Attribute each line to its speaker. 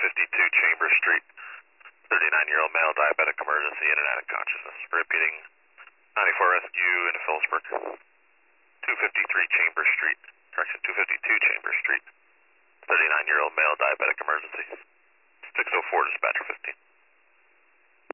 Speaker 1: Chambers Street. 39-year-old male, diabetic emergency, in and out of consciousness. Repeating, 94 rescue in Phillipsburg. 253 Chambers Street. Correction, 252 Chambers Street. 39-year-old male, diabetic emergency. 604 dispatcher 15.